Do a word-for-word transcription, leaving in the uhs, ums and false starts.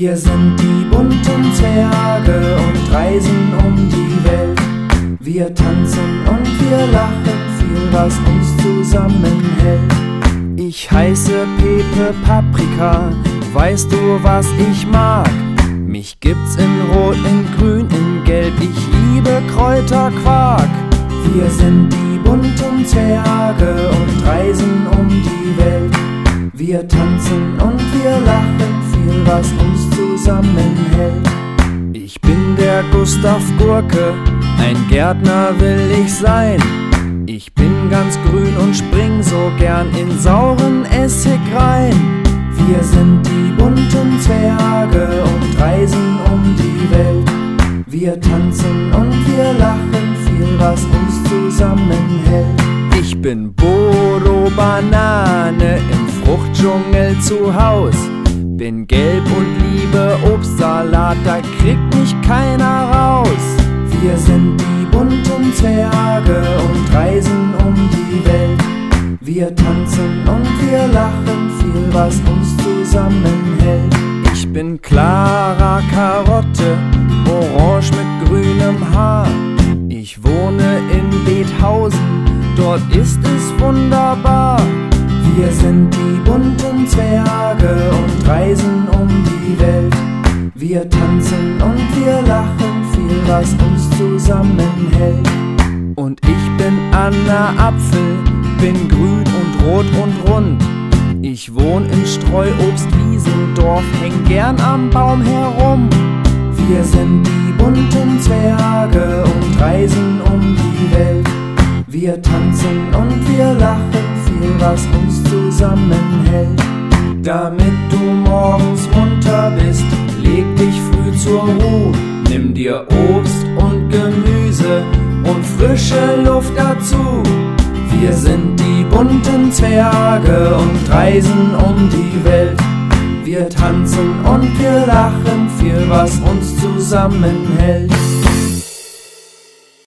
Wir sind die bunten Zwerge und reisen um die Welt. Wir tanzen und wir lachen viel, was uns zusammenhält. Ich heiße Pepe Paprika, weißt du, was ich mag? Mich gibt's in Rot, in Grün, in Gelb, ich liebe Kräuterquark. Wir sind die bunten Zwerge und reisen um die Welt. Wir tanzen und wir lachen viel, was uns zusammenhält. Ich bin der Gustav Gurke, ein Gärtner will ich sein. Ich bin ganz grün und spring so gern in sauren Essig rein. Wir sind die bunten Zwerge und reisen um die Welt. Wir tanzen und wir lachen viel, was uns zusammenhält. Ich bin Bodo Banane im Fruchtdschungel zu Haus. Bin gelb und liebe Obstsalat, da kriegt mich keiner raus. Wir sind die bunten Zwerge und reisen um die Welt. Wir tanzen und wir lachen viel, was uns zusammenhält. Ich bin Clara Karotte, orange mit grünem Haar. Ich wohne in Bethausen, dort ist es wunderbar. Wir sind die bunten Zwerge und reisen um die Welt. Wir tanzen und wir lachen viel, was uns zusammenhält. Und ich bin Anna Apfel, bin grün und rot und rund. Ich wohn in Streuobstwiesendorf, häng gern am Baum herum. Wir sind die bunten Zwerge und reisen um die Welt. Wir tanzen und wir lachen viel, was uns zusammenhält. Damit du morgens munter bist, leg dich früh zur Ruhe. Nimm dir Obst und Gemüse und frische Luft dazu. Wir sind die bunten Zwerge und reisen um die Welt. Wir tanzen und wir lachen viel, was uns zusammenhält.